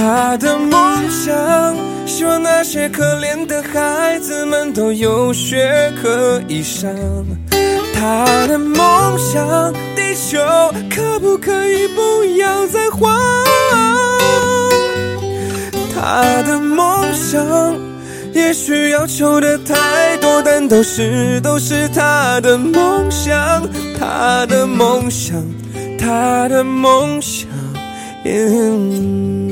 他的梦想，希望那些可怜的孩子们都有学可以上。他的梦想，地球可不可以不要再晃？他的梦想，也许要求的太多，但都是他的梦想，他的梦想，他的梦想。